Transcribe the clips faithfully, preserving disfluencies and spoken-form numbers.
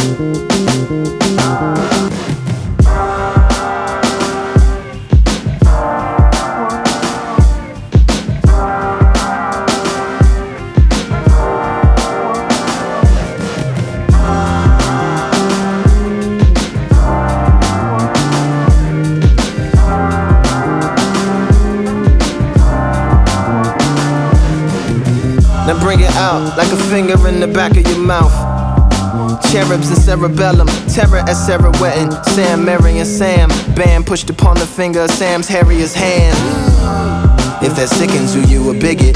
Now bring it out like a finger in the back of your mouth. Cherubs and cerebellum, terror at Sarah Wetton. Sam, Mary and Sam, bam, pushed upon the finger of Sam's hairiest hand. If that sickens you, you a bigot.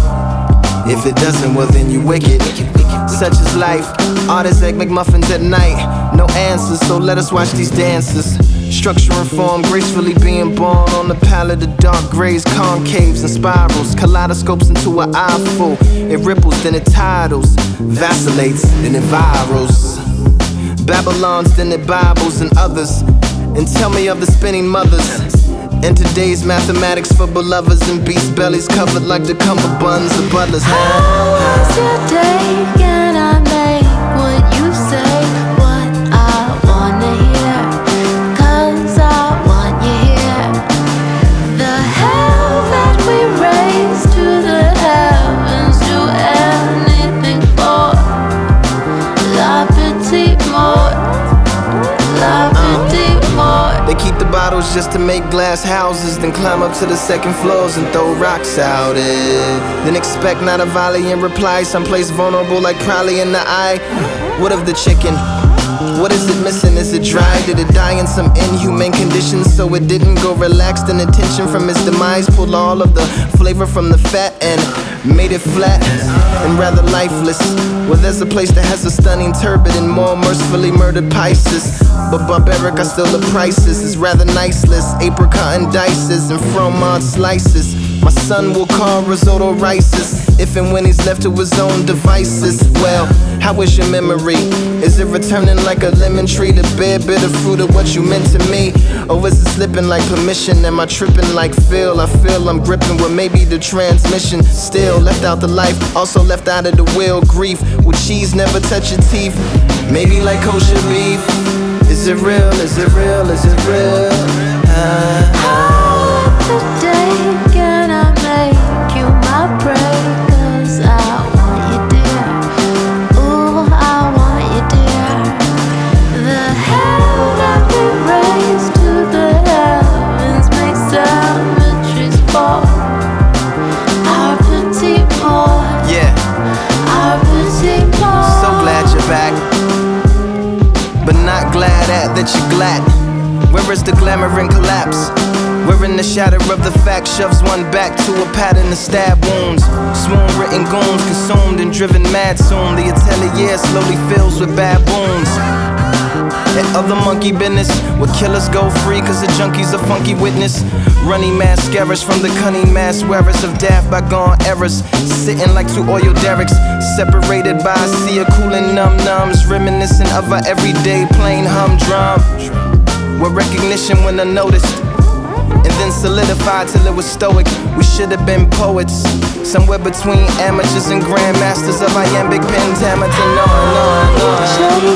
If it doesn't, well then you wicked. Such is life, artists egg McMuffins at night. No answers, so let us watch these dances. Structure and form, gracefully being born on the palette of dark grays, concaves and spirals. Kaleidoscopes into an eyeful. It ripples, then it tidals. Vacillates, then it virals. Babylons, then it Bibles and others. And tell me of the spinning mothers. In today's mathematics for beloveds and beast bellies covered like the cummerbunds of butlers. How was your day? Can I make what you say? What I wanna hear, 'cause I want you here. The hell that we raise to the heavens, do anything for la petite mort, la petite mort. They keep the bottles just to make glass houses, then climb up to the second floors and throw rocks out it. Then expect not a volley in reply, someplace vulnerable like probably in the eye. What of the chicken? What is it missing? Is it dry? Did it die in some inhumane conditions so it didn't go relaxed? And the tension from its demise pulled all of the flavor from the fat and made it flat and rather lifeless. Well, there's a place that has a stunning turbid and more mercifully murdered Pisces. But barbaric are still the prices. It's rather niceless. Apricot and dices and fromage slices. My son will call risotto rices if and when he's left to his own devices. Well, how is your memory? Is it returning like a lemon tree to bear bitter fruit of what you meant to me? Or is it slipping like permission? Am I tripping like Phil? I feel I'm gripping with maybe the transmission. Still left out the life, also left out of the wheel. Grief, will cheese never touch your teeth? Maybe like kosher beef. Is it real? Is it real? Is it real? Uh, How today can I make you my prey? 'Cause I want you, dear. Ooh, I want you, dear. The hell that we raise to the heavens makes cemeteries fall. Our petite mort, yeah, our petite mort. so glad you're back, but not glad at that you're glad. Where is the glamour and collapse? Where in the shadow of the fact shoves one back to a pattern of stab wounds. Swoon written goons consumed and driven mad soon. The atelier slowly fills with baboons. And other monkey business where killers go free 'cause the junkies a funky witness. Runny mascaras from the cunning mass wearers of daft bygone errors. Sitting like two oil derricks, separated by a sea of cooling num-nums. Reminiscent of our everyday plain humdrum. With recognition when unnoticed, and then solidified till it was stoic. We should have been poets, somewhere between amateurs and grandmasters of iambic pentameter. No, no, no.